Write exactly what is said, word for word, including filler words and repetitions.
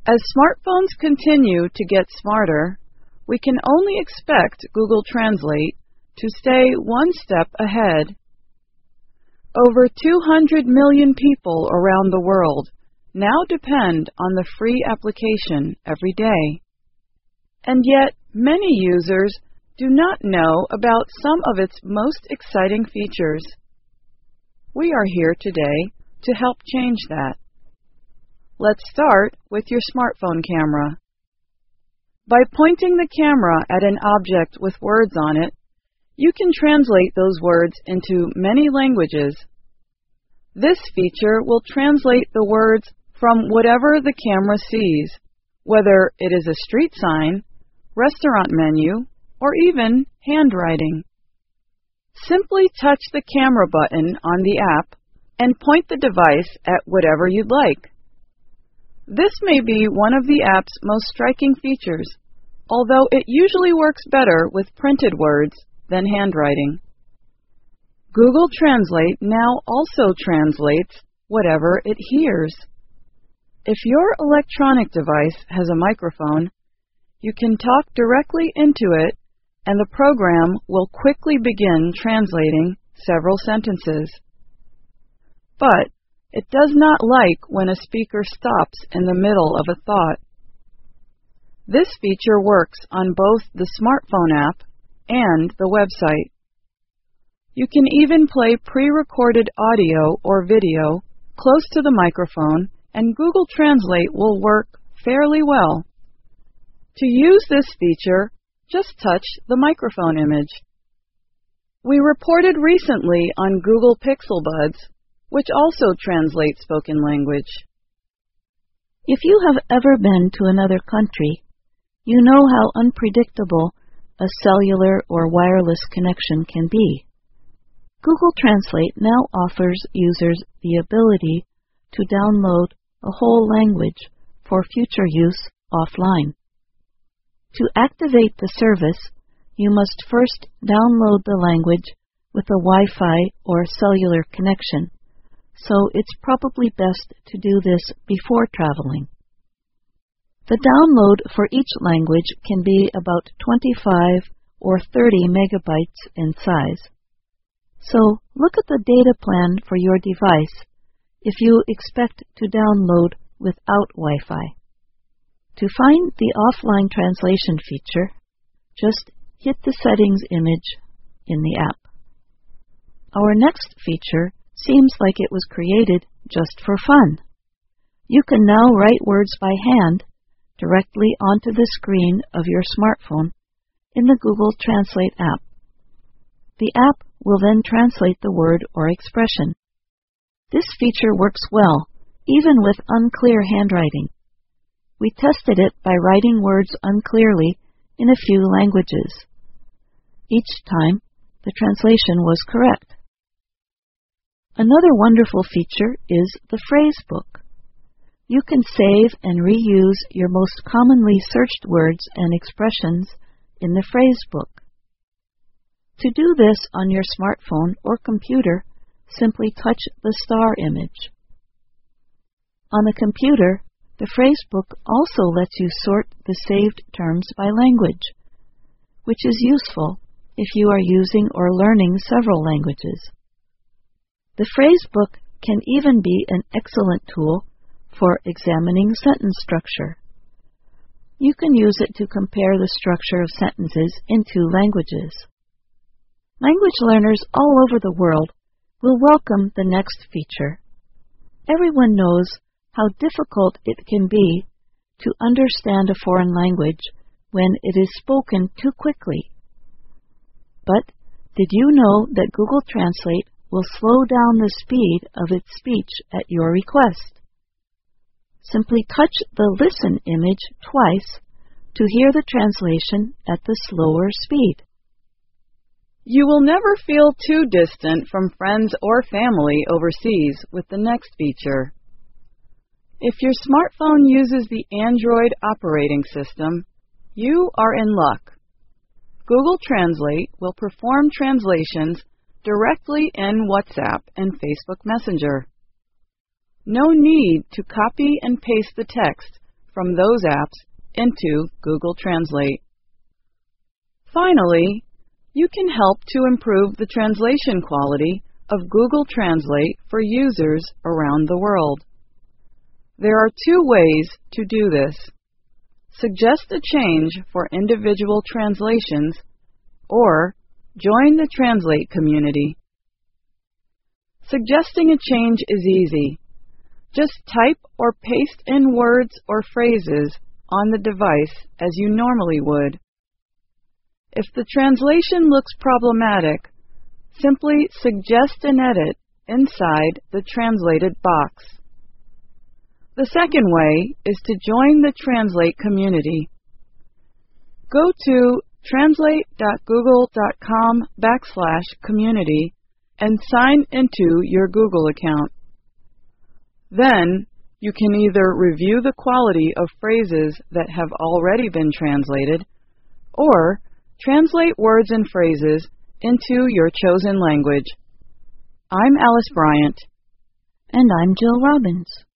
As smartphones continue to get smarter, we can only expect Google Translate to stay one step ahead. Over two hundred million people around the world now depend on the free application every day. And yet, many users do not know about some of its most exciting features. We are here today to help change that. Let's start with your smartphone camera. By pointing the camera at an object with words on it, you can translate those words into many languages. This feature will translate the words from whatever the camera sees, whether it is a street sign, restaurant menu, or even handwriting. Simply touch the camera button on the app and point the device at whatever you'd like. This may be one of the app's most striking features, although it usually works better with printed words than handwriting. Google Translate now also translates whatever it hears. If your electronic device has a microphone, you can talk directly into it, and the program will quickly begin translating several sentences. But it does not like when a speaker stops in the middle of a thought. This feature works on both the smartphone app and the website. You can even play pre-recorded audio or video close to the microphone, and Google Translate will work fairly well. To use this feature, just touch the microphone image. We reported recently on Google Pixel Buds, which also translates spoken language. If you have ever been to another country, you know how unpredictable a cellular or wireless connection can be. Google Translate now offers users the ability to download a whole language for future use offline. To activate the service, you must first download the language with a Wi-Fi or cellular connection, so it's probably best to do this before traveling. The download for each language can be about twenty-five or thirty megabytes in size. So look at the data plan for your device if you expect to download without Wi-Fi. To find the offline translation feature, just hit the settings image in the app. Our next feature seems like it was created just for fun. You can now write words by hand directly onto the screen of your smartphone in the Google Translate app. The app will then translate the word or expression. This feature works well, even with unclear handwriting. We tested it by writing words unclearly in a few languages. Each time, the translation was correct. Another wonderful feature is the phrase book. You can save and reuse your most commonly searched words and expressions in the phrase book. To do this on your smartphone or computer, simply touch the star image. On a computer, the phrase book also lets you sort the saved terms by language, which is useful if you are using or learning several languages. The phrase book can even be an excellent tool for examining sentence structure. You can use it to compare the structure of sentences in two languages. Language learners all over the world will welcome the next feature. Everyone knows how difficult it can be to understand a foreign language when it is spoken too quickly. But did you know that Google Translate will slow down the speed of its speech at your request? Simply touch the listen image twice to hear the translation at the slower speed. You will never feel too distant from friends or family overseas with the next feature. If your smartphone uses the Android operating system, you are in luck. Google Translate will perform translations directly in WhatsApp and Facebook Messenger. No need to copy and paste the text from those apps into Google Translate. Finally, you can help to improve the translation quality of Google Translate for users around the world. There are two ways to do this. Suggest a change for individual translations or join the Translate community. Suggesting a change is easy. Just type or paste in words or phrases on the device as you normally would. If the translation looks problematic, simply suggest an edit inside the translated box. The second way is to join the Translate community. Go to translate.google.com backslash community and sign into your Google account. Then, you can either review the quality of phrases that have already been translated, or translate words and phrases into your chosen language. I'm Alice Bryant. And I'm Jill Robbins.